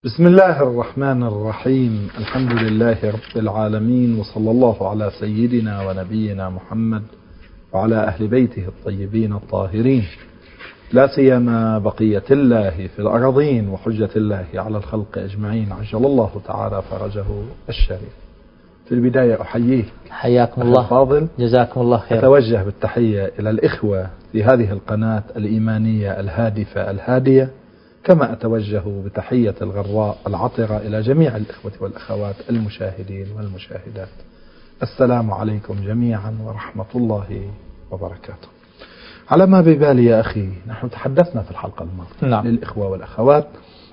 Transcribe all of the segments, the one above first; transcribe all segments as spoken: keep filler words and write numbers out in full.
بسم الله الرحمن الرحيم. الحمد لله رب العالمين، وصلى الله على سيدنا ونبينا محمد وعلى أهل بيته الطيبين الطاهرين، لا سيما بقية الله في الأراضين وحجة الله على الخلق أجمعين، عجل الله تعالى فرجه الشريف. في البداية أحييه حياكم الله فاضل، جزاكم الله خير. أتوجه بالتحية إلى الإخوة في هذه القناة الإيمانية الهادفة الهادية، كما أتوجه بتحية الغراء العطرة إلى جميع الإخوة والأخوات المشاهدين والمشاهدات. السلام عليكم جميعا ورحمة الله وبركاته. على ما ببالي يا أخي، نحن تحدثنا في الحلقة الماضية نعم. للإخوة والأخوات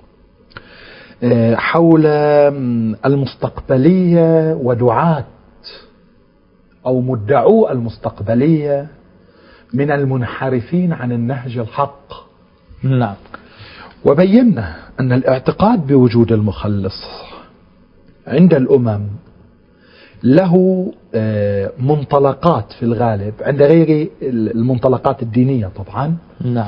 حول المستقبلية ودعاة أو مدعو المستقبلية من المنحرفين عن النهج الحق. نعم. وبينا أن الاعتقاد بوجود المخلص عند الأمم له منطلقات في الغالب عند غير المنطلقات الدينية طبعا. نعم.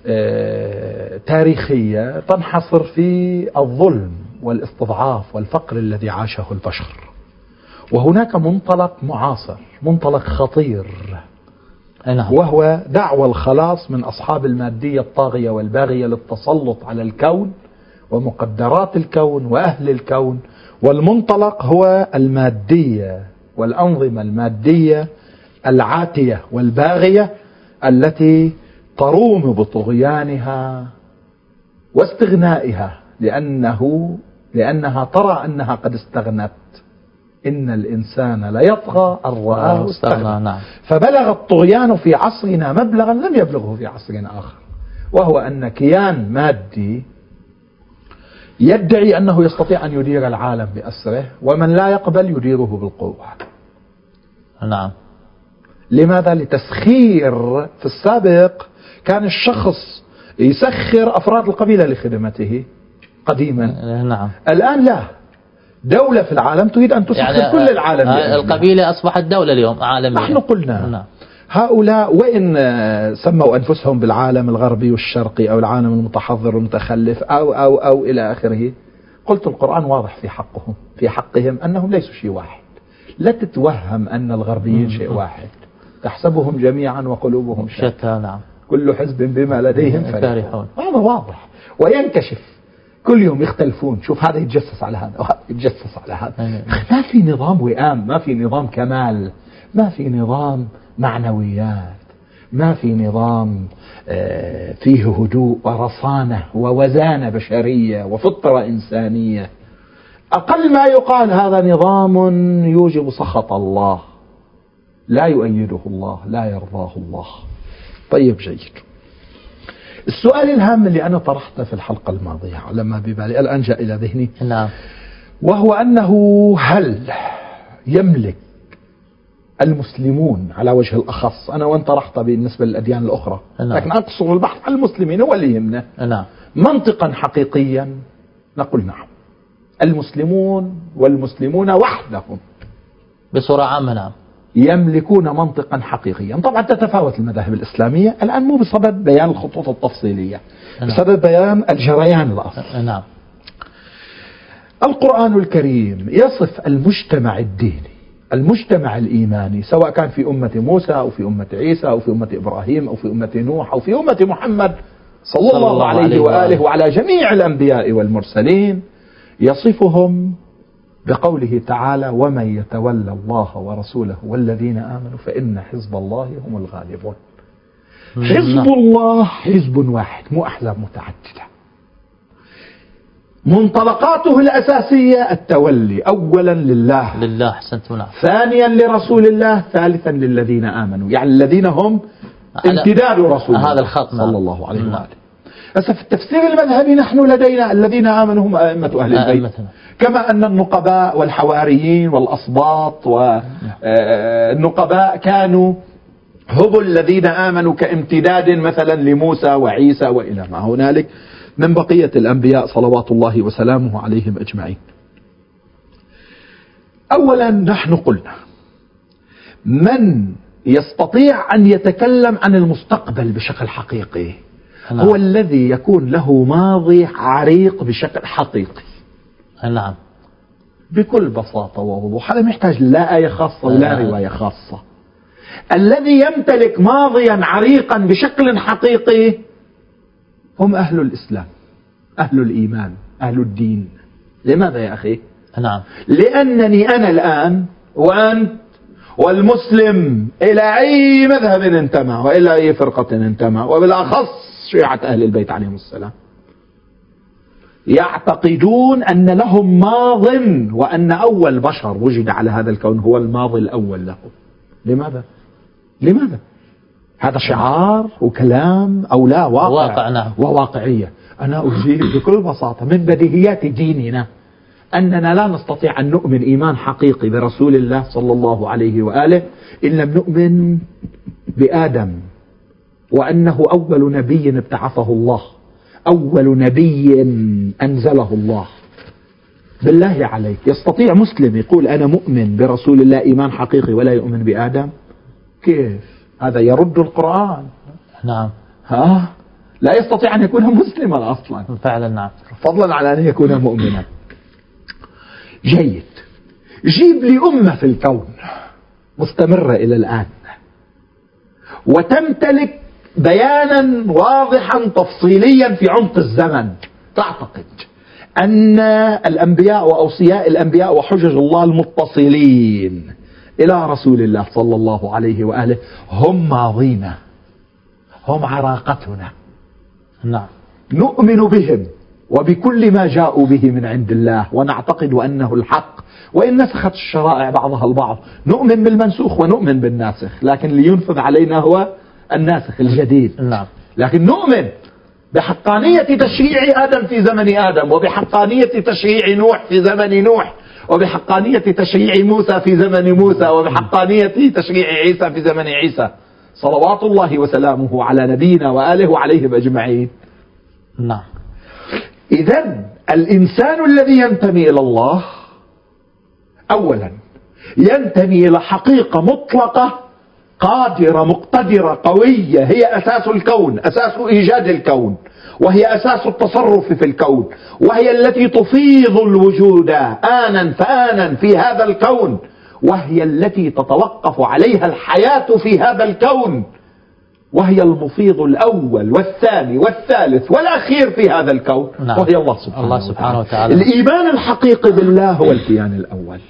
تاريخية تنحصر في الظلم والاستضعاف والفقر الذي عاشه البشر. وهناك منطلق معاصر، منطلق خطير، نعم. وهو دعوى الخلاص من أصحاب المادية الطاغية والباغية للتسلط على الكون ومقدرات الكون وأهل الكون. والمنطلق هو المادية والأنظمة المادية العاتية والباغية التي تروم بطغيانها واستغنائها، لأنه لأنها ترى أنها قد استغنت. إن الإنسان ليطغى أن رآه استغنى. نعم. فبلغ الطغيان في عصرنا مبلغا لم يبلغه في عصر آخر، وهو أن كيان مادي يدعي أنه يستطيع أن يدير العالم بأسره، ومن لا يقبل يديره بالقوة. نعم. لماذا؟ لتسخير. في السابق كان الشخص يسخر أفراد القبيلة لخدمته قديما. نعم. الآن لا، دولة في العالم تريد أن تسخر يعني كل العالم. القبيلة أصبحت دولة اليوم عالمية. نحن قلنا نعم. هؤلاء وإن سموا أنفسهم بالعالم الغربي والشرقي أو العالم المتحضر المتخلف أو أو أو إلى آخره، قلت القرآن واضح في حقهم في حقهم أنهم ليسوا شيء واحد. لا تتوهم أن الغربيين شيء واحد، تحسبهم جميعا وقلوبهم شتى. نعم. كل حزب بما لديهم فرحون. هذا واضح وينكشف كل يوم، يختلفون. شوف هذا يتجسس على هذا وهذا يتجسس على هذا. ما في نظام وئام، ما في نظام كمال، ما في نظام معنويات، ما في نظام فيه هدوء ورصانة ووزانة بشرية وفطرة إنسانية. أقل ما يقال هذا نظام يوجب سخط الله، لا يؤيده الله، لا يرضاه الله. طيب جيد. السؤال الهام اللي أنا طرحته في الحلقة الماضية على ما ببالي الآن جاء إلى ذهني، نعم، وهو أنه هل يملك المسلمون على وجه الأخص، أنا وأنت طرحت بالنسبة للأديان الأخرى، نعم، لكن أقصر البحث عن المسلمين هو اللي يهمنا، نعم، منطقا حقيقيا؟ نقول نعم، المسلمون والمسلمون وحدهم بصورة عامة نعم يملكون منطقا حقيقيا. طبعا تتفاوت المذاهب الإسلامية الآن، مو بسبب بيان الخطوط التفصيلية، نعم، بسبب بيان الجريان الأصلي. نعم. القرآن الكريم يصف المجتمع الديني، المجتمع الإيماني، سواء كان في أمة موسى أو في أمة عيسى أو في أمة إبراهيم أو في أمة نوح أو في أمة محمد صلى الله, الله عليه وآله وعلى جميع الأنبياء والمرسلين، يصفهم بقوله تعالى: ومن يتولى الله ورسوله والذين آمنوا فإن حزب الله هم الغالبون. حزب الله حزب واحد، مو أحزاب متعددة. منطلقاته الأساسية التولي، أولا لله لله حسنت نعم، ثانيا لرسول الله، ثالثا للذين آمنوا، يعني الذين هم امتداد رسول الله هذا الخط صلى الله عليه وآله. بس في التفسير المذهبي نحن لدينا الذين آمنوا هم أئمة أهل البيت، كما أن النقباء والحواريين والأسباط والنقباء كانوا هم الذين آمنوا كامتداد مثلا لموسى وعيسى وإلى ما هنالك من بقية الأنبياء صلوات الله وسلامه عليهم أجمعين. أولا نحن قلنا من يستطيع أن يتكلم عن المستقبل بشكل حقيقي هو الذي يكون له ماضي عريق بشكل حقيقي. نعم. بكل بساطة ووضوح. هذا محتاج لا آية خاصة ولا رواية خاصة. الذي يمتلك ماضيا عريقا بشكل حقيقي هم أهل الإسلام، أهل الإيمان، أهل الدين. لماذا يا أخي؟ نعم. لأنني أنا الآن وأنت والمسلم إلى أي مذهب انتمى وإلى أي فرقة انتمى، وبالأخص شيعة أهل البيت عليهم السلام، يعتقدون أن لهم ماض، وأن أول بشر وجد على هذا الكون هو الماضي الأول لهم. لماذا؟ لماذا؟ هذا شعار وكلام أو لا واقع؟ واقع نعم. وواقعية. أنا أجيب بكل بساطة من بديهيات ديننا أننا لا نستطيع أن نؤمن إيمان حقيقي برسول الله صلى الله عليه وآله إن لم نؤمن بآدم، وأنه أول نبي ابتعثه الله، أول نبي أنزله الله. بالله عليك، يستطيع مسلم يقول أنا مؤمن برسول الله إيمان حقيقي ولا يؤمن بآدم؟ كيف؟ هذا يرد القرآن. نعم. ها؟ لا يستطيع أن يكون مسلما أصلا فعلا. نعم. فضلا على أن يكون مؤمنا. جيد. جيب لي أمة في الكون مستمرة إلى الآن وتمتلك بيانا واضحا تفصيليا في عمق الزمن تعتقد أن الأنبياء وأوصياء الأنبياء وحجج الله المتصلين إلى رسول الله صلى الله عليه وآله هم ماضينا، هم عراقتنا. نعم. نؤمن بهم وبكل ما جاءوا به من عند الله، ونعتقد أنه الحق، وإن نسخت الشرائع بعضها البعض نؤمن بالمنسوخ ونؤمن بالناسخ، لكن لينفذ علينا هو الناسخ الجديد. نعم. لكن نؤمن بحقانية تشريع آدم في زمن آدم، وبحقانية تشريع نوح في زمن نوح، وبحقانية تشريع موسى في زمن موسى، وبحقانية تشريع عيسى في زمن عيسى، صلوات الله وسلامه على نبينا وآله وعليهم أجمعين. نعم. إذن الإنسان الذي ينتمي إلى الله أولا ينتمي إلى حقيقة مطلقة قادرة مقتدرة قوية، هي أساس الكون، أساس إيجاد الكون، وهي أساس التصرف في الكون، وهي التي تفيض الوجود آنا فآنا في هذا الكون، وهي التي تتوقف عليها الحياة في هذا الكون، وهي المفيض الأول والثاني والثالث والأخير في هذا الكون. نعم. وهي الله سبحانه, الله سبحانه وتعالى. الإيمان الحقيقي بالله هو الكيان الأول،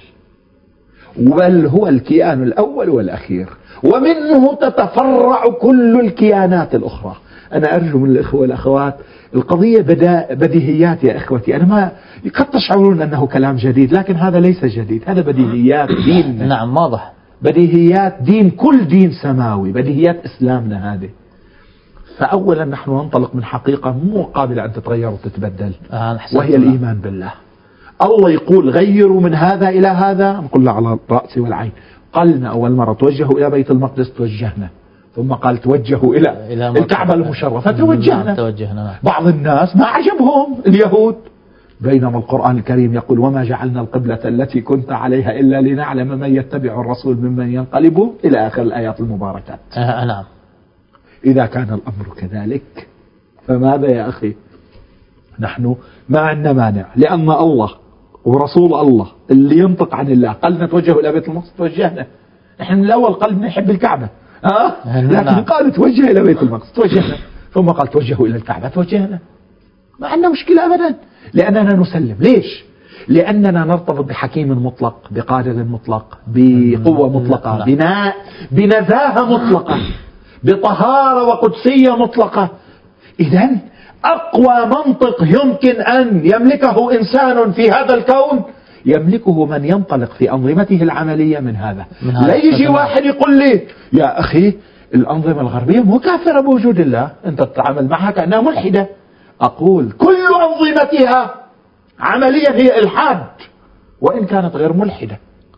بل هو الكيان الأول والأخير، ومنه تتفرع كل الكيانات الأخرى. أنا أرجو من الإخوة والأخوات، القضية بدا بديهيات يا إخوتي. أنا ما قد تشعرون أنه كلام جديد، لكن هذا ليس جديد، هذا بديهيات دين. نعم واضح. بديهيات دين، كل دين سماوي، بديهيات إسلامنا هذه. فأولا نحن ننطلق من حقيقة مو قابلة أن تتغير وتتبدل، وهي الإيمان بالله. الله يقول غيروا من هذا إلى هذا، نقول له على رأسي والعين. قالنا أول مرة توجهوا إلى بيت المقدس توجهنا، ثم قال توجهوا إلى, إلى الكعبة المشرفة توجهنا. توجهنا. بعض الناس ما عجبهم اليهود، بينما القرآن الكريم يقول وما جعلنا القبلة التي كنت عليها إلا لنعلم من يتبع الرسول ممن ينقلب إلى آخر الآيات المباركات. آه نعم. إذا كان الأمر كذلك فماذا يا أخي؟ نحن ما عندنا مانع، لأن الله ورسول الله اللي ينطق عن الله قال نتوجه إلى بيت المقدس توجهنا. نحن من الأول قال نحب الكعبة، ها؟ لكن قال توجه إلى بيت المقدس توجهنا، ثم قال توجهوا إلى الكعبة توجهنا. ما عندنا مشكلة أبدا، لأننا نسلم. ليش؟ لأننا نرتبط بحكيم مطلق، بقادر مطلق، بقوة مطلقة، بناء بنزاهة مطلقة، بطهارة وقدسية مطلقة. إذن أقوى منطق يمكن أن يملكه إنسان في هذا الكون يملكه من ينطلق في أنظمته العملية من هذا. لا يجي واحد يقول لي يا أخي الأنظمة الغربية مو كافرة بوجود الله، أنت تتعامل معها كأنها ملحدة. أقول كل أنظمتها عمليا هي إلحاد، وإن كانت غير ملحدة،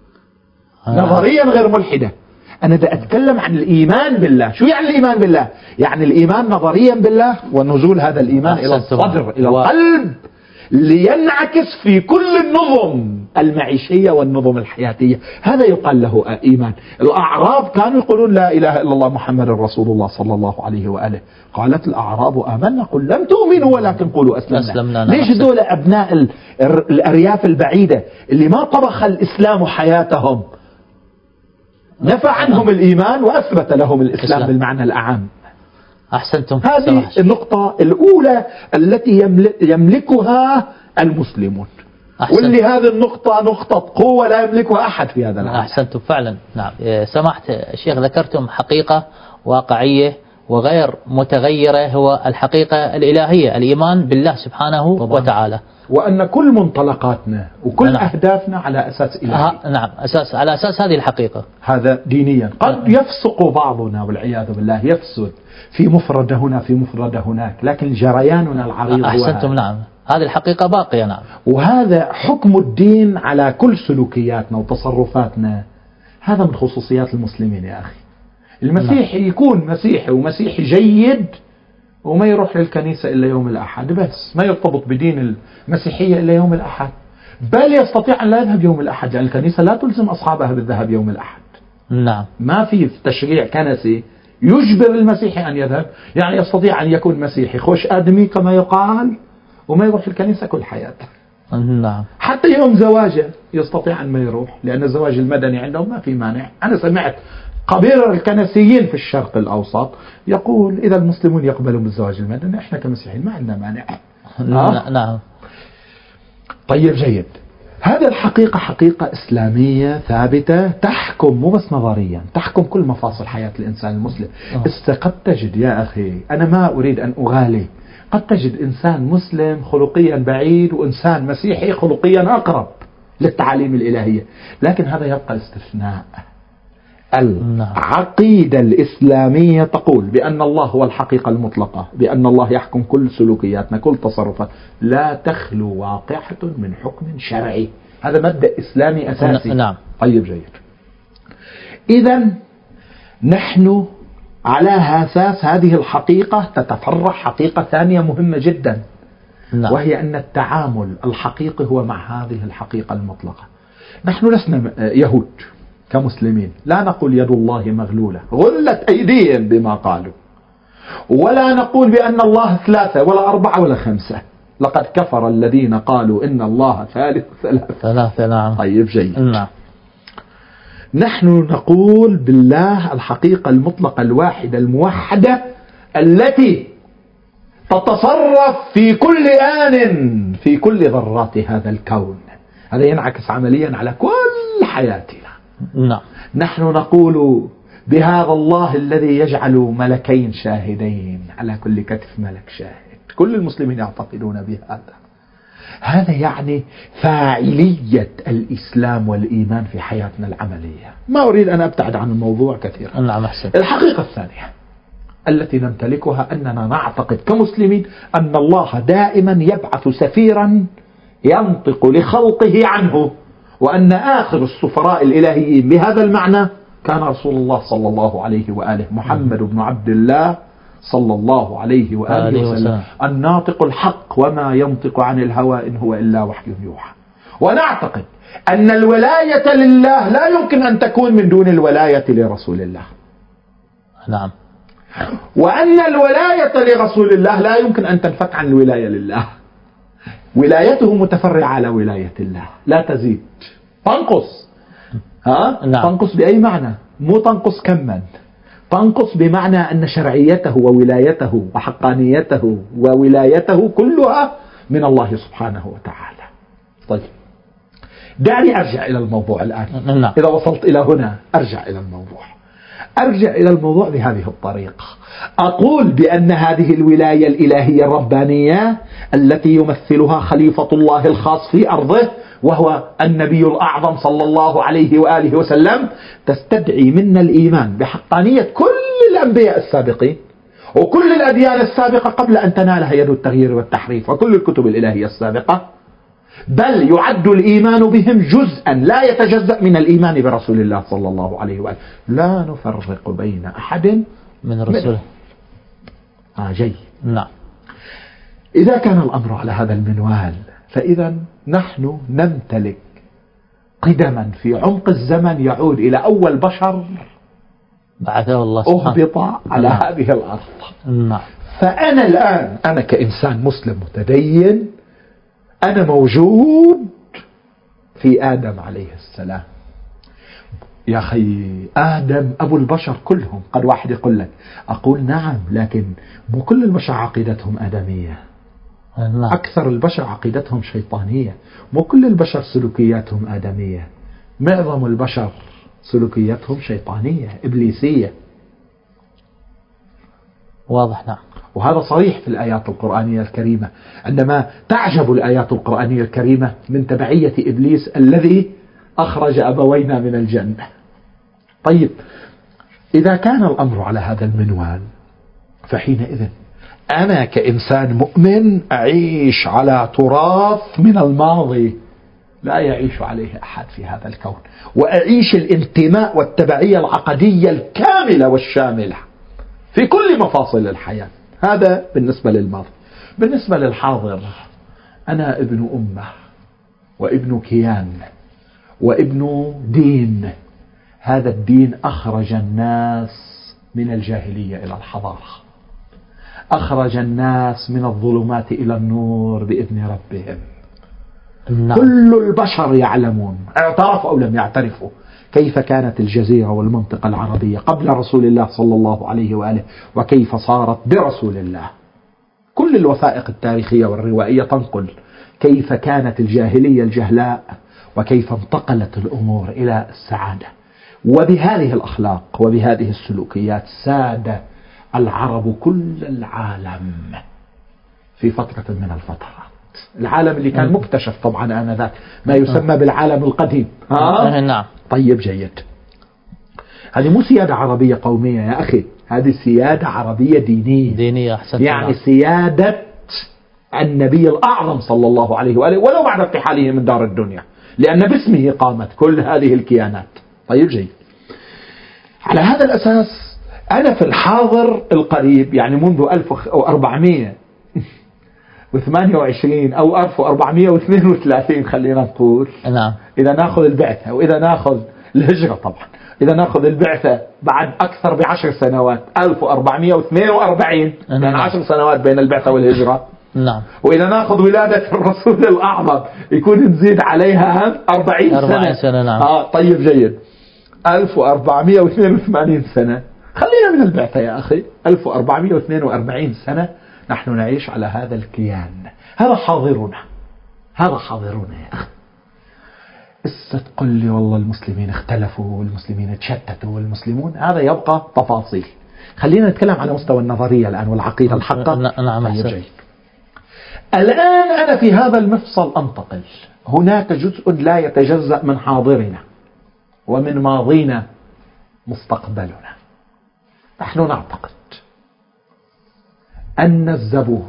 نظريا غير ملحدة. أنا دا أتكلم عن الإيمان بالله. شو يعني الإيمان بالله؟ يعني الإيمان نظريا بالله، ونزول هذا الإيمان إلى الصدر إلى القلب لينعكس في كل النظم المعيشية والنظم الحياتية. هذا يقال له إيمان. الأعراب كانوا يقولون لا إله إلا الله محمد رسول الله صلى الله عليه وآله. قالت الأعراب آمنا قل لم تؤمنوا ولكن قولوا أسلمنا, أسلمنا. ليش دول أبناء الأرياف البعيدة اللي ما طبخ الإسلام حياتهم نفى عنهم الإيمان وأثبت لهم الإسلام إسلام. بالمعنى الأعم. أحسنتم. هذه النقطة الأولى التي يملكها المسلمون. أحسنت. واللي هذه النقطة نقطة قوة لا يملكها أحد في هذا العالم. أحسنتم فعلا. نعم سمحت الشيخ، ذكرتم حقيقة واقعية وغير متغيرة، هو الحقيقة الإلهية، الإيمان بالله سبحانه طبعا. وتعالى، وأن كل منطلقاتنا وكل نعم. أهدافنا على أساس إلهي. نعم أساس على أساس هذه الحقيقة. هذا دينيا. قد يفسق بعضنا والعياذ بالله، يفسد في مفرد هنا في مفرد هناك، لكن جرياننا العريض. أحسنتم. نعم هذه الحقيقة باقية. نعم. وهذا حكم الدين على كل سلوكياتنا وتصرفاتنا. هذا من خصوصيات المسلمين يا أخي. المسيحي نعم. يكون مسيحي ومسيحي جيد وما يروح للكنيسة إلا يوم الأحد بس، ما يرتبط بدين المسيحية إلا يوم الأحد، بل يستطيع أن لا يذهب يوم الأحد لأن الكنيسة لا تلزم أصحابها بالذهاب يوم الأحد. نعم. ما في تشريع كنسي يجبر المسيحي أن يذهب. يعني يستطيع أن يكون مسيحي خوش آدمي كما يقال وما يروح الكنيسة كل حياته. نعم. حتى يوم زواجه يستطيع أن ما يروح، لأن الزواج المدني عندهم ما في مانع. أنا سمعت قبير الكنسيين في الشرق الأوسط يقول إذا المسلمون يقبلوا بالزواج المدني إحنا كمسيحيين ما عندنا مانع. آه؟ نعم. طيب جيد. هذه الحقيقة حقيقة إسلامية ثابتة تحكم مو بس نظريا، تحكم كل مفاصل حياة الإنسان المسلم. أه. قد تجد يا أخي، أنا ما أريد أن أغالي، قد تجد إنسان مسلم خلقيا بعيد وإنسان مسيحي خلقيا أقرب للتعاليم الإلهية، لكن هذا يبقى استثناء. العقيدة الإسلامية تقول بأن الله هو الحقيقة المطلقة، بأن الله يحكم كل سلوكياتنا كل تصرفات، لا تخلو واقعة من حكم شرعي. هذا مبدأ إسلامي أساسي. نعم. طيب جيد. إذن نحن على أساس هذه الحقيقة تتفرع حقيقة ثانية مهمة جدا. نعم. وهي أن التعامل الحقيقي هو مع هذه الحقيقة المطلقة. نحن لسنا يهود كمسلمين، لا نقول يد الله مغلولة غلت أيديهم بما قالوا، ولا نقول بأن الله ثلاثة ولا أربعة ولا خمسة. لقد كفر الذين قالوا إن الله ثالث ثلاثة. ثلاثة. نعم. طيب جيد. نعم. نحن نقول بالله الحقيقة المطلقة الواحدة الموحدة التي تتصرف في كل آن في كل ذرات هذا الكون. هذا ينعكس عمليا على كل حياتنا. نعم. نحن نقول بهذا الله الذي يجعل ملكين شاهدين على كل كتف ملك شاهد. كل المسلمين يعتقدون بهذا. هذا يعني فاعلية الإسلام والإيمان في حياتنا العملية. ما أريد أن أبتعد عن الموضوع كثيرا. نعم أحسن. الحقيقة الثانية التي نمتلكها أننا نعتقد كمسلمين أن الله دائما يبعث سفيرا ينطق لخلقه عنه، وأن آخر السفراء الإلهيين بهذا المعنى كان رسول الله صلى الله عليه وآله، محمد بن عبد الله صلى الله عليه وآله وسلم، الناطق الحق وما ينطق عن الهوى إن هو إلا وحي يوحى. ونعتقد أن الولاية لله لا يمكن أن تكون من دون الولاية لرسول الله. نعم. وأن الولاية لرسول الله لا يمكن أن تنفك عن الولاية لله. ولايته متفرعة على ولاية الله، لا تزيد، تنقص. ها؟ نعم. تنقص بأي معنى؟ مو تنقص كما، تنقص بمعنى أن شرعيته وولايته وحقانيته وولايته كلها من الله سبحانه وتعالى. طيب دعني أرجع إلى الموضوع الآن. نعم. إذا وصلت إلى هنا أرجع إلى الموضوع. أرجع إلى الموضوع بهذه الطريقة. أقول بأن هذه الولاية الإلهية الربانية التي يمثلها خليفة الله الخاص في أرضه وهو النبي الأعظم صلى الله عليه وآله وسلم تستدعي منا الإيمان بحقانية كل الأنبياء السابقين وكل الأديان السابقة قبل أن تنالها يد التغيير والتحريف وكل الكتب الإلهية السابقة، بل يعد الإيمان بهم جزءا لا يتجزأ من الإيمان برسول الله صلى الله عليه وآله. لا نفرق بين أحد من رسوله. آه جيد. نعم. إذا كان الأمر على هذا المنوال فإذا نحن نمتلك قدما في عمق الزمن يعود إلى أول بشر بعثه الله سبحانه أهبط على نعم. هذه الأرض. نعم. فأنا الآن أنا كإنسان مسلم متدين أنا موجود في آدم عليه السلام. يا أخي آدم أبو البشر كلهم. قد واحد يقول لك أقول نعم لكن مو كل البشر عقيدتهم آدمية. نعم. أكثر البشر عقيدتهم شيطانية. مو كل البشر سلوكياتهم آدمية. معظم البشر سلوكياتهم شيطانية إبليسية. واضح. نعم. وهذا صريح في الآيات القرآنية الكريمة عندما تعجب الآيات القرآنية الكريمة من تبعية إبليس الذي أخرج أبوينا من الجنة. طيب إذا كان الأمر على هذا المنوال فحينئذ أنا كإنسان مؤمن أعيش على تراث من الماضي لا يعيش عليه أحد في هذا الكون، وأعيش الانتماء والتبعية العقدية الكاملة والشاملة في كل مفاصل الحياة. هذا بالنسبة للماضي. بالنسبة للحاضر أنا ابن أمة وابن كيان وابن دين. هذا الدين أخرج الناس من الجاهلية إلى الحضارة، أخرج الناس من الظلمات إلى النور بإذن ربهم. نعم. كل البشر يعلمون اعترفوا أو لم يعترفوا كيف كانت الجزيرة والمنطقة العربية قبل رسول الله صلى الله عليه وآله وكيف صارت برسول الله. كل الوثائق التاريخية والروائية تنقل كيف كانت الجاهلية الجهلاء وكيف انتقلت الأمور إلى السعادة. وبهذه الأخلاق وبهذه السلوكيات ساد العرب كل العالم في فترة من الفترات. العالم اللي كان مكتشف طبعا آنذاك ما يسمى بالعالم القديم. ها؟ نعم. طيب جيد. هذه مو سيادة عربية قومية يا أخي، هذه سيادة عربية دينية. دينية أحسنت. يعني الله. سيادة النبي الأعظم صلى الله عليه وآله ولو بعد ارتحاله من دار الدنيا، لأن باسمه قامت كل هذه الكيانات. طيب جيد. على هذا الأساس أنا في الحاضر القريب يعني منذ ألف وأربعمائة وثمانية وعشرين أو ألف وأربعمائة واثنين وثلاثين خلينا نقول. نعم. إذا نأخذ البعثة وإذا نأخذ الهجرة طبعا، إذا نأخذ البعثة بعد أكثر بعشر سنوات ألف وأربعمائة واثنين وأربعين يعني نعم. عشر سنوات بين البعثة والهجرة. نعم. وإذا نأخذ ولادة الرسول الأعظم يكون نزيد عليها أربعين سنة. سنة نعم. آه طيب جيد. ألف وأربعمائة واثنين وثمانين سنة خلينا من البعثة يا أخي. ألف وأربعمائة واثنين وأربعين سنة نحن نعيش على هذا الكيان. هذا حاضرنا، هذا حاضرنا يا أخي. قصة تقول لي والله المسلمين اختلفوا والمسلمين تشتتوا والمسلمون، هذا يبقى تفاصيل. خلينا نتكلم على مستوى النظرية الآن والعقيدة الحقة. نعم. الآن أنا في هذا المفصل أنتقل. هناك جزء لا يتجزأ من حاضرنا ومن ماضينا مستقبلنا. نحن نعتقد أن الزبور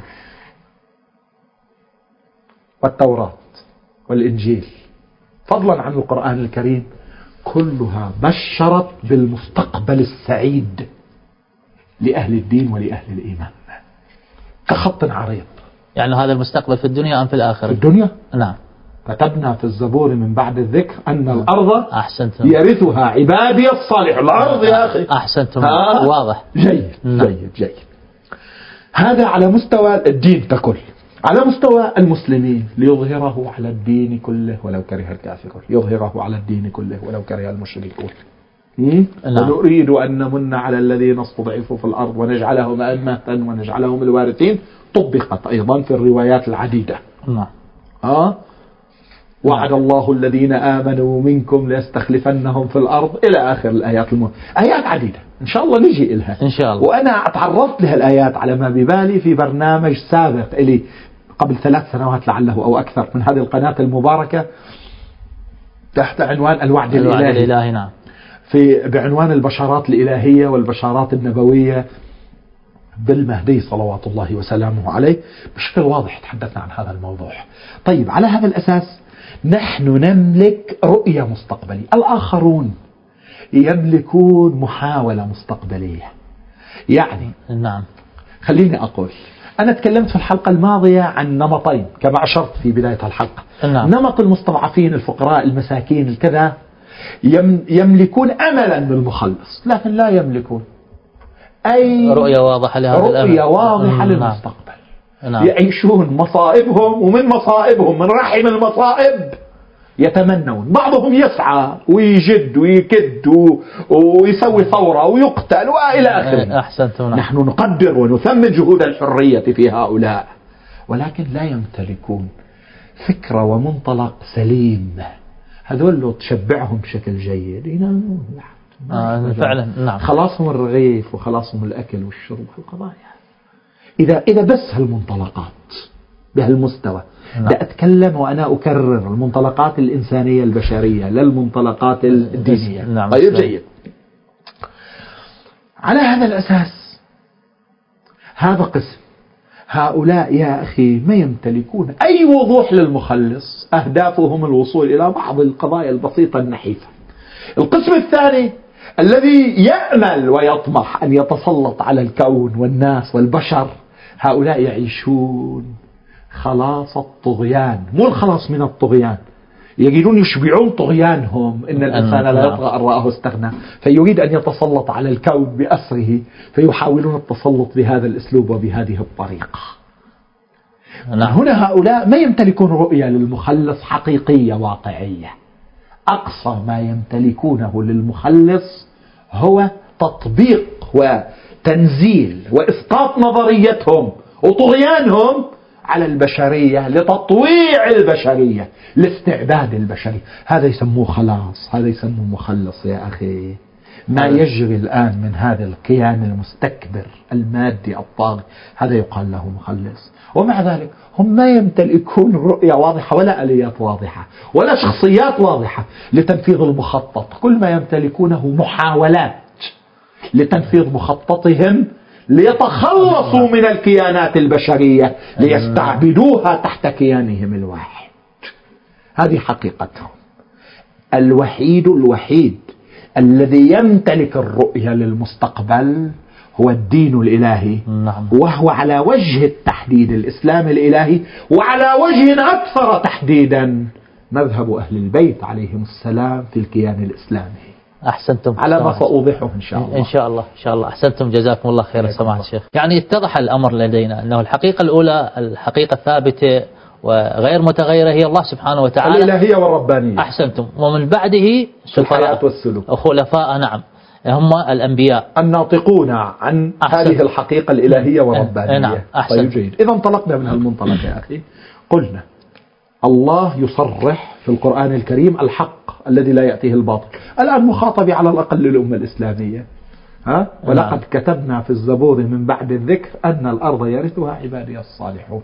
والتوراة والإنجيل فضلا عن القرآن الكريم كلها بشرت بالمستقبل السعيد لأهل الدين ولأهل الإيمان كخط عريض. يعني هذا المستقبل في الدنيا أم في الآخرة؟ في الدنيا. نعم. كتبنا في الزبور من بعد الذكر أن الأرض أحسنتم يرثها عبادي الصالح. الأرض يا أخي. أحسنتم. واضح. جيد. نعم. جيد جيد. هذا على مستوى الدين ككل. على مستوى المسلمين ليظهره على الدين كله ولو كره الكافرون، يظهره على الدين كله ولو كره المشركون. نعم. ونريد أن نمن على الذين استضعفوا في الأرض ونجعلهم أئمة ونجعلهم الوارثين. طبقت أيضا في الروايات العديدة. نعم. آه وعد الله الذين آمنوا منكم ليستخلفنهم في الأرض إلى آخر الآيات الم... آيات عديدة إن شاء الله نجي إلها إن شاء الله. وأنا تعرضت لها الآيات على ما ببالي في برنامج سابق إلي قبل ثلاث سنوات لعله أو أكثر من هذه القناة المباركة تحت عنوان الوعد, الوعد الإلهي. الإلهي. نعم. في بعنوان البشارات الإلهية والبشارات النبوية بالمهدي صلوات الله وسلامه عليه. بشكل واضح تحدثنا عن هذا الموضوع. طيب على هذا الأساس نحن نملك رؤية مستقبلية، الآخرون يملكون محاولة مستقبلية. يعني نعم. خليني أقول أنا تكلمت في الحلقة الماضية عن نمطين كما أشرت في بداية الحلقة. نعم. نمط المستضعفين الفقراء المساكين الكذا يملكون أملا بالمخلص لكن لا يملكون أي رؤية واضحة لهذا رؤية واضحة للمستقبل. نعم. يعيشون مصائبهم ومن مصائبهم من رحم المصائب يتمنون. بعضهم يسعى ويجد ويكد ويسوي ثورة ويقتل وإلى آخره. أحسنتم. نحن نقدر ونثمن جهود الحرية في هؤلاء ولكن لا يمتلكون فكرة ومنطلق سليم. هذول لو تشبعهم بشكل جيد ينامون. آه فعلا. نعم. خلاصهم الرغيف وخلاصهم الأكل والشرب والقضايا. إذا إذا بس هالمنطلقات بهالمستوى. نعم. دا أتكلم وأنا أكرر المنطلقات الإنسانية البشرية لا المنطلقات الدينية. نعم. طيب جيد. على هذا الأساس هذا قسم. هؤلاء يا أخي ما يمتلكون أي وضوح للمخلص. أهدافهم الوصول إلى بعض القضايا البسيطة النحيفة. القسم الثاني الذي يأمل ويطمح أن يتسلط على الكون والناس والبشر. هؤلاء يعيشون خلاص الطغيان مو الخلاص من الطغيان. يجدون يشبعون طغيانهم. إن الإنسان لا يطغى أن رآه استغنى فيريد أن يتسلط على الكون بأسره فيحاولون التسلط بهذا الأسلوب وبهذه الطريقة. نعم. هنا هؤلاء ما يمتلكون رؤية للمخلص حقيقية واقعية. أقصى ما يمتلكونه للمخلص هو تطبيق وتنزيل وإسقاط نظريتهم وطغيانهم على البشرية لتطويع البشرية لاستعباد البشرية. هذا يسموه خلاص. هذا يسموه مخلص يا أخي. ما يجري الآن من هذا الكيان المستكبر المادي الطاغي هذا يقال له مخلص. ومع ذلك هم ما يمتلكون رؤية واضحة ولا آليات واضحة ولا شخصيات واضحة لتنفيذ المخطط. كل ما يمتلكونه محاولات لتنفيذ مخططهم ليتخلصوا من الكيانات البشرية ليستعبدوها تحت كيانهم الواحد. هذه حقيقتهم. الوحيد الوحيد الذي يمتلك الرؤية للمستقبل هو الدين الإلهي. نعم. وهو على وجه التحديد الإسلام الإلهي وعلى وجه أكثر تحديدا مذهب أهل البيت عليهم السلام في الكيان الإسلامي. أحسنتم. على ما سأوضحه إن شاء الله. إن شاء الله إن شاء الله. أحسنتم جزاكم الله خير سماحة الشيخ. يعني اتضح الأمر لدينا أنه الحقيقة الأولى الحقيقة الثابتة وغير متغيرة هي الله سبحانه وتعالى الإلهية والربانية. أحسنتم. ومن بعده الحياة والسلوك خلفاء نعم هم الأنبياء الناطقون عن أحسنتم. هذه الحقيقة الإلهية والربانية. نعم. طيب جيد. إذا انطلقنا من هالمنطلق يا أخي قلنا الله يصرح في القرآن الكريم الحق الذي لا يأتيه الباطل. الآن مخاطب على الأقل للأمة الإسلامية. ها؟ ولقد نعم. كتبنا في الزبور من بعد الذكر أن الأرض يرثها عبادي الصالحون.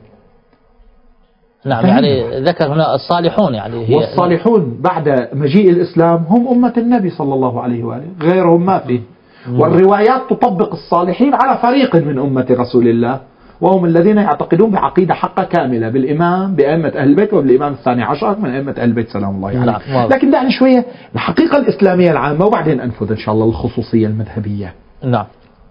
نعم. يعني ذكر هنا الصالحون يعني هي والصالحون بعد مجيء الإسلام هم أمة النبي صلى الله عليه وآله غيرهم ما فيه. والروايات تطبق الصالحين على فريق من أمة رسول الله وهم الذين يعتقدون بعقيدة حقة كاملة بالإمام بأئمة أهل البيت وبالإمام الثاني عشر من أئمة أهل البيت سلام الله عليه. نعم. لكن دعني شوية الحقيقة الإسلامية العامة وبعدين أنفذ إن شاء الله الخصوصية المذهبية. نعم.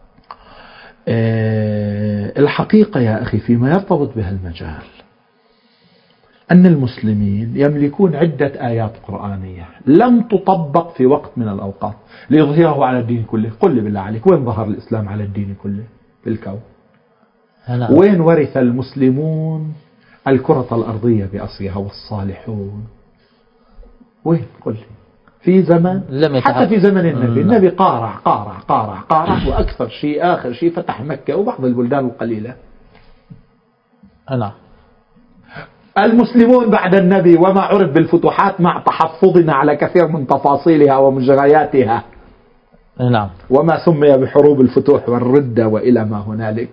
أه الحقيقة يا أخي فيما يرتبط بها المجال أن المسلمين يملكون عدة آيات قرآنية لم تطبق في وقت من الأوقات ليظهره على الدين كله. قل لي بالله عليك وين ظهر الإسلام على الدين كله في الكون؟ نعم. وين ورث المسلمون الكرة الأرضية بأصلها والصالحون؟ وين؟ قل لي. في زمن حتى في زمن النبي نعم. النبي قارع قارع قارع قارع وأكثر شيء آخر شيء فتح مكة وبعض البلدان القليلة. نعم. المسلمون بعد النبي وما عرف بالفتوحات مع تحفظنا على كثير من تفاصيلها ومجرياتها. نعم. وما سمي بحروب الفتوح والردة وإلى ما هنالك.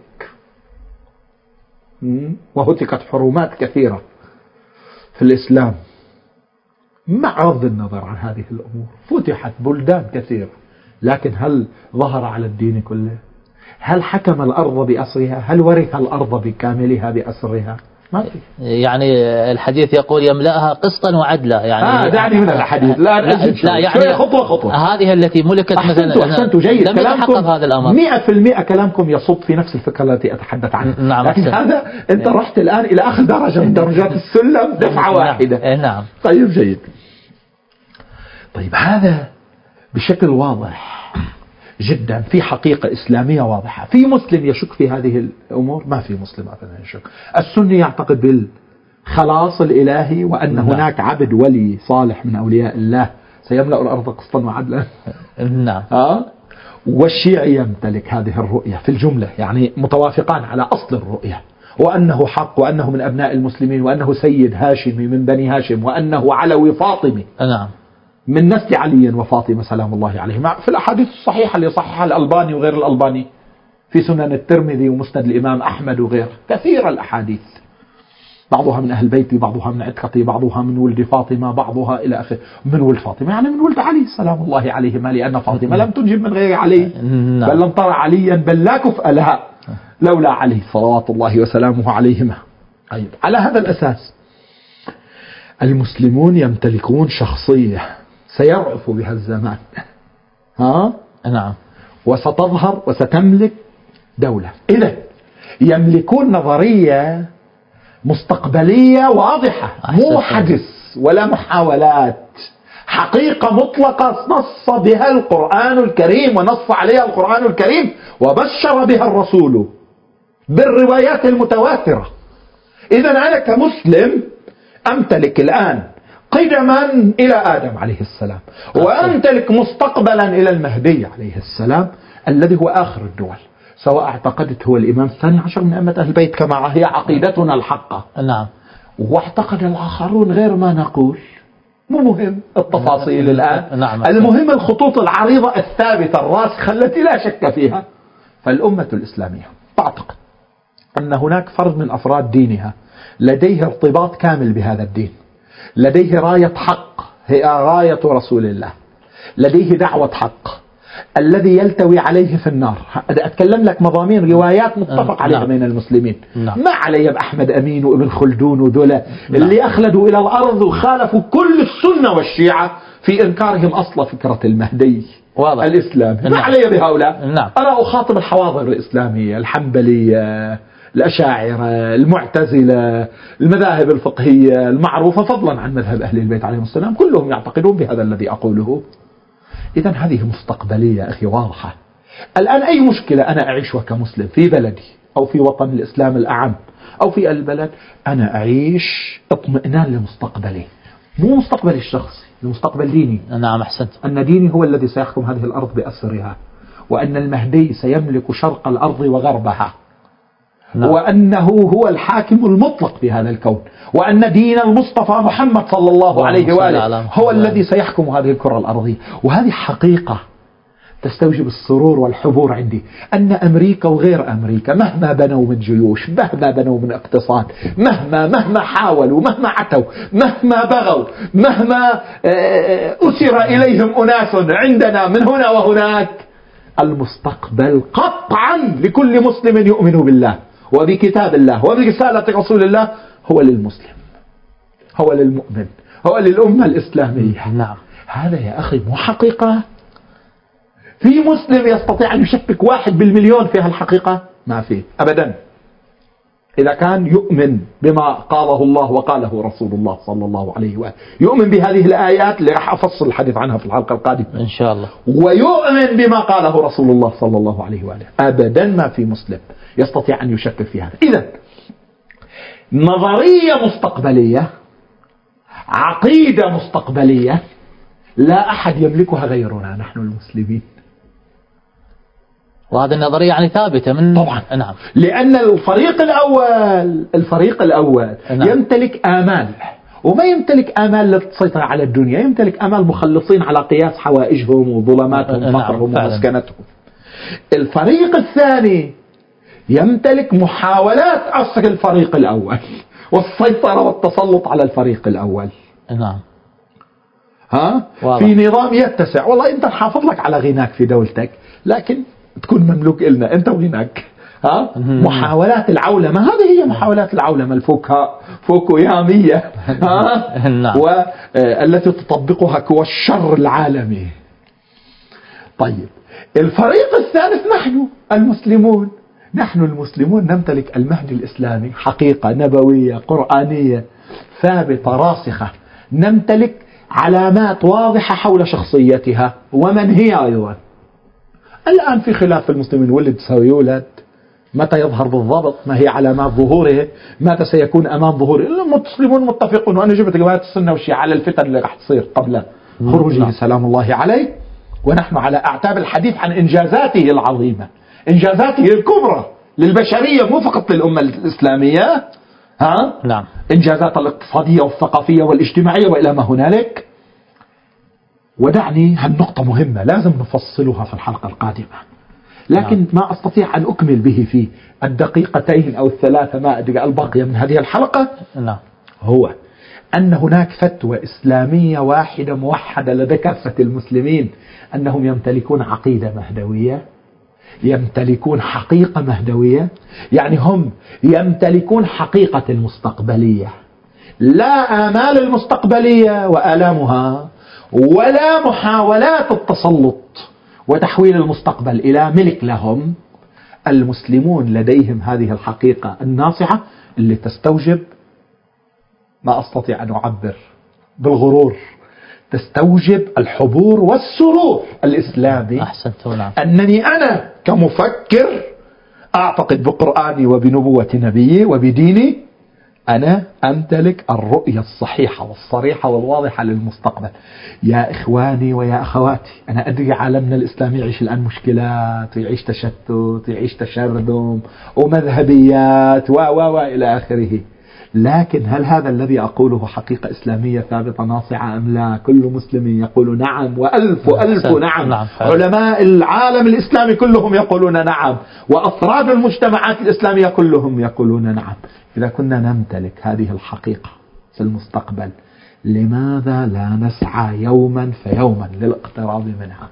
وهتكت حرمات كثيرة في الإسلام مع غض النظر عن هذه الأمور. فتحت بلدان كثيرة لكن هل ظهر على الدين كله؟ هل حكم الأرض بأسرها؟ هل ورث الأرض بكاملها بأسرها؟ ما في. يعني الحديث يقول يملأها قسطا وعدلا، يعني آه دعني من الحديث لا لا, لا يعني خطوة خطوة. هذه التي ملكت أحسنتوا مثلا أحسنتوا جيد، لم يتحقق هذا الأمر. مئة في المئة كلامكم يصب في نفس الفكرة التي أتحدث عنها. نعم. لكن هذا أنت رحت الآن إلى آخر درجة من درجات السلم دفعة واحدة. نعم. طيب جيد. طيب هذا بشكل واضح جدا في حقيقة إسلامية واضحة. في مسلم يشك في هذه الأمور؟ ما في مسلم أبدا يشك. السني يعتقد بالخلاص الإلهي وأن نعم. هناك عبد ولي صالح من أولياء الله سيملأ الأرض قسطا وعدلا. نعم. آه؟ والشيعي يمتلك هذه الرؤية في الجملة، يعني متوافقان على أصل الرؤية، وأنه حق، وأنه من أبناء المسلمين، وأنه سيد هاشمي من بني هاشم، وأنه علوي فاطمي نعم من نسل علي وفاطمة سلام الله عليهم. في الأحاديث الصحيحة اللي صححها الألباني وغير الألباني في سنن الترمذي ومسند الإمام أحمد وغيره، كثير الأحاديث، بعضها من أهل بيتي، بعضها من عتقتي، بعضها من ولد فاطمة، بعضها إلى آخره. من ولد فاطمة يعني من ولد علي سلام الله عليهما، لأن فاطمة لم تنجب من غير علي، بل لم ترى عليا بل لا كفء لها لولا علي صلوات الله وسلامه عليهما. طيب على هذا الأساس المسلمون يمتلكون شخصية سيرعف بها الزمان، ها؟ نعم. وستظهر وستملك دولة. إذا يملكون نظرية مستقبلية واضحة، مو حدث ولا محاولات، حقيقة مطلقة نص بها القرآن الكريم ونص عليها القرآن الكريم وبشر بها الرسول بالروايات المتواترة. إذا أنا كمسلم أمتلك الآن قدما إلى آدم عليه السلام، وأمتلك مستقبلا إلى المهدي عليه السلام الذي هو آخر الدول، سواء اعتقدت هو الإمام الثاني عشر من أئمة أهل البيت كما هي عقيدتنا الحقة، نعم، واعتقد الآخرون غير ما نقول، مو مهم التفاصيل الآن، نعم. المهم الخطوط العريضة الثابتة الراسخة التي لا شك فيها. فالأمة الإسلامية تعتقد أن هناك فرد من أفراد دينها لديه ارتباط كامل بهذا الدين، لديه راية حق هي راية رسول الله، لديه دعوة حق الذي يلتوي عليه في النار. أتكلم لك مضامين روايات متفق عليها نعم. بين المسلمين نعم. ما علي بأحمد أمين وابن خلدون وذولا نعم. اللي أخلدوا إلى الأرض وخالفوا كل السنة والشيعة في إنكارهم أصل فكرة المهدي واضح. الإسلام نعم. ما علي بهؤلاء نعم. أنا أخاطب الحواضر الإسلامية، الحنبلية، الأشاعرة، المعتزلة، المذاهب الفقهية المعروفة فضلا عن مذهب أهل البيت عليهم السلام، كلهم يعتقدون بهذا الذي أقوله. إذن هذه مستقبلية أخي واضحة. الآن أي مشكلة أنا أعيشها كمسلم في بلدي أو في وطن الإسلام الأعم أو في البلد، أنا أعيش اطمئنان لمستقبلي، مو مستقبلي الشخصي، لمستقبل ديني. نعم أحسنت. أن ديني هو الذي سيحكم هذه الأرض بأسرها، وأن المهدي سيملك شرق الأرض وغربها نعم. وأنه هو الحاكم المطلق في هذا الكون، وأن دين المصطفى محمد صلى الله عليه وآله هو الذي سيحكم هذه الكرة الأرضية. وهذه حقيقة تستوجب السرور والحبور عندي، أن أمريكا وغير أمريكا مهما بنوا من جيوش، مهما بنوا من اقتصاد، مهما مهما حاولوا، مهما عتوا، مهما بغوا، مهما أسر إليهم أناس عندنا من هنا وهناك، المستقبل قطعا لكل مسلم يؤمن بالله وبكتاب الله وبرسالة رسول الله هو للمسلم، هو للمؤمن، هو للأمة الإسلامية. نعم. هذا يا أخي مو حقيقة. في مسلم يستطيع أن يشكك واحد بالمليون في هالحقيقة؟ ما فيه أبدا، إذا كان يؤمن بما قاله الله وقاله رسول الله صلى الله عليه وآله، يؤمن بهذه الآيات اللي راح أفصل الحديث عنها في الحلقة القادمة إن شاء الله، ويؤمن بما قاله رسول الله صلى الله عليه وآله، أبدا ما في مسلم يستطيع أن يشكك في هذا. إذن نظرية مستقبلية، عقيدة مستقبلية، لا أحد يملكها غيرنا نحن المسلمين. وهذه النظرية يعني ثابتة من طبعا نعم. لأن الفريق الأول الفريق الأول نعم. يمتلك آمال، وما يمتلك آمال للسيطرة على الدنيا، يمتلك آمال مخلصين على قياس حوائجهم وظلماتهم وفقرهم نعم. ومسكنتهم. الفريق الثاني يمتلك محاولات أسر الفريق الأول والسيطرة والتسلط على الفريق الأول. نعم. ها؟ واضح. في نظام يتسع، والله أنت حافظ لك على غناك في دولتك، لكن تكون مملوك إلنا أنت وغناك، ها؟ محاولات العولمة، هذه هي محاولات العولمة الفوكا فوكويامية، ها؟ والتي تطبقها قوى الشر العالمي. طيب الفريق الثالث نحن المسلمون. نحن المسلمون نمتلك المهدي الإسلامي، حقيقة نبوية قرآنية ثابتة راسخة، نمتلك علامات واضحة حول شخصيتها ومن هي أيضا. الآن في خلاف المسلمين، ولد سيولد، متى يظهر بالضبط، ما هي علامات ظهوره، متى سيكون أمام ظهوره. المسلمون متفقون، وأنا جبت روايات السنة والشيعة على الفتن اللي راح تصير قبل خروجه سلام الله عليه، ونحن على أعتاب الحديث عن إنجازاته العظيمة، إنجازاته الكبرى للبشرية مو فقط للأمة الإسلامية، ها؟ نعم. إنجازات الاقتصادية والثقافية والاجتماعية وإلى ما هنالك. ودعني هالنقطة مهمة لازم نفصلها في الحلقة القادمة، لكن نعم. ما أستطيع أن أكمل به في الدقيقتين أو الثلاثة ما أدري الباقية من هذه الحلقة. نعم. هو أن هناك فتوى إسلامية واحدة موحدة لدى كافة المسلمين أنهم يمتلكون عقيدة مهدوية، يمتلكون حقيقة مهدوية، يعني هم يمتلكون حقيقة المستقبلية، لا آمال المستقبلية وآلامها، ولا محاولات التسلط وتحويل المستقبل إلى ملك لهم. المسلمون لديهم هذه الحقيقة الناصعة اللي تستوجب، ما أستطيع أن أعبر بالغرور، تستوجب الحبور والسرور الإسلامي. أحسنت. نعم. أنني أنا كمفكر أعتقد بقرآني وبنبوة نبيي وبديني، أنا أمتلك الرؤية الصحيحة والصريحة والواضحة للمستقبل. يا إخواني ويا أخواتي، أنا أدري عالمنا الإسلامي يعيش الآن مشكلات، ويعيش تشتت، يعيش تشرذم ومذهبيات و و و إلى آخره، لكن هل هذا الذي أقوله حقيقة إسلامية ثابتة ناصعة أم لا؟ كل مسلم يقول نعم، وألف وألف نعم, نعم. علماء العالم الإسلامي كلهم يقولون نعم، وأفراد المجتمعات الإسلامية كلهم يقولون نعم. إذا كنا نمتلك هذه الحقيقة في المستقبل، لماذا لا نسعى يوما فيوما للاقتراب منها؟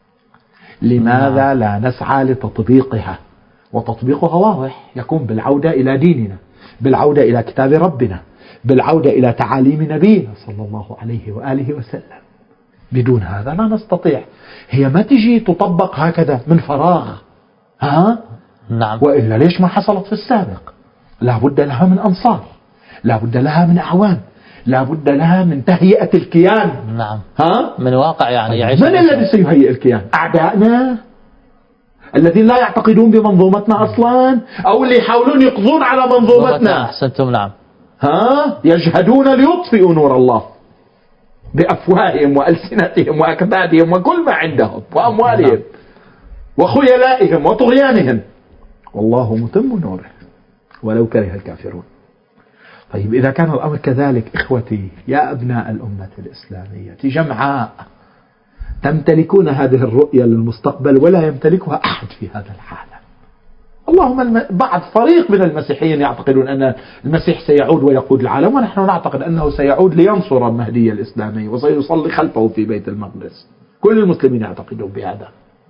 لماذا لا نسعى لتطبيقها؟ وتطبيقها واضح، يكون بالعودة إلى ديننا، بالعودة إلى كتاب ربنا، بالعودة إلى تعاليم نبينا صلى الله عليه وآله وسلم. بدون هذا لا نستطيع. هي ما تجي تطبق هكذا من فراغ، ها؟ نعم. وإلا ليش ما حصلت في السابق؟ لا بد لها من أنصار، لا بد لها من أعوان، لا بد لها من تهيئة الكيان. نعم. ها؟ من واقع يعني يعيش. من الذي سيهيئ الكيان؟ أعدائنا الذين لا يعتقدون بمنظومتنا أصلا، أو اللي يحاولون يقضون على منظومتنا. أحسنتم. نعم. ها؟ يجهدون ليطفئوا نور الله بأفواههم وألسنتهم وأكبادهم وكل ما عندهم وأموالهم. نعم. وخيلائهم وطغيانهم، والله متم نوره ولو كره الكافرون. طيب إذا كان الأمر كذلك إخوتي يا أبناء الأمة الإسلامية جمعاء، تمتلكون هذه الرؤية للمستقبل ولا يمتلكها أحد في هذا العالم. اللهم بعض فريق من المسيحيين يعتقدون أن المسيح سيعود ويقود العالم، ونحن نعتقد أنه سيعود لينصر المهدي الإسلامي وسيصلي خلفه في بيت المقدس. كل المسلمين يعتقدون بهذا.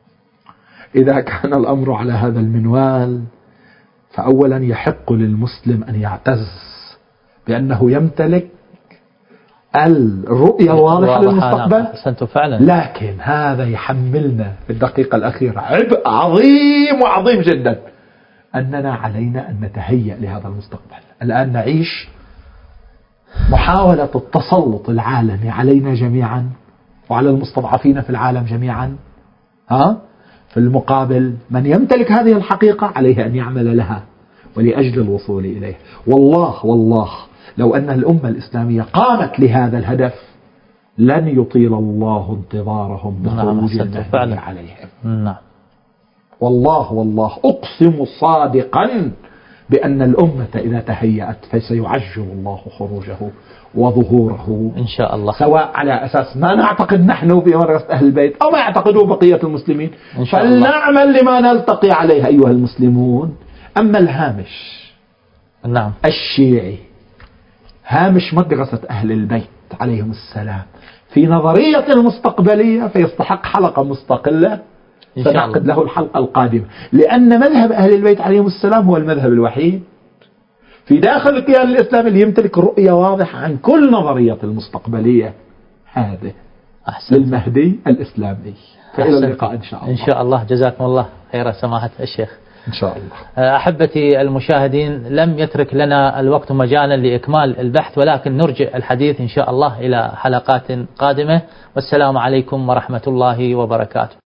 إذا كان الأمر على هذا المنوال، فأولا يحق للمسلم أن يعتز بأنه يمتلك الرؤية الواضحة للمستقبل، لكن هذا يحملنا في الدقيقة الأخيرة عبء عظيم وعظيم جدا، أننا علينا أن نتهيأ لهذا المستقبل. الآن نعيش محاولة التسلط العالمي علينا جميعا وعلى المستضعفين في العالم جميعا. ها؟ في المقابل من يمتلك هذه الحقيقة عليه أن يعمل لها ولأجل الوصول إليه. والله والله لو أن الأمة الإسلامية قامت لهذا الهدف لن يطيل الله انتظارهم بخروج المهدي عليهم. نعم. والله والله أقسم صادقا بأن الأمة إذا تهيأت فسيعجل الله خروجه وظهوره إن شاء الله، سواء على أساس ما نعتقد نحن بمدرسة أهل البيت أو ما يعتقدوا بقية المسلمين، فلنعمل لما نلتقي عليه أيها المسلمون. أما الهامش نعم الشيعي، هامش مدرسة أهل البيت عليهم السلام في نظرية المستقبلية، فيستحق حلقة مستقلة سنعقد له الحلقة القادمة، لأن مذهب أهل البيت عليهم السلام هو المذهب الوحيد في داخل الكيان الإسلامي اللي يمتلك رؤية واضحة عن كل نظرية المستقبلية هذه للمهدي الإسلامي. فإلى اللقاء إن شاء الله. إن شاء الله. جزاكم الله خير سماحة الشيخ. إن شاء الله. أحبتي المشاهدين، لم يترك لنا الوقت مجالا لإكمال البحث، ولكن نرجع الحديث إن شاء الله إلى حلقات قادمة. والسلام عليكم ورحمة الله وبركاته.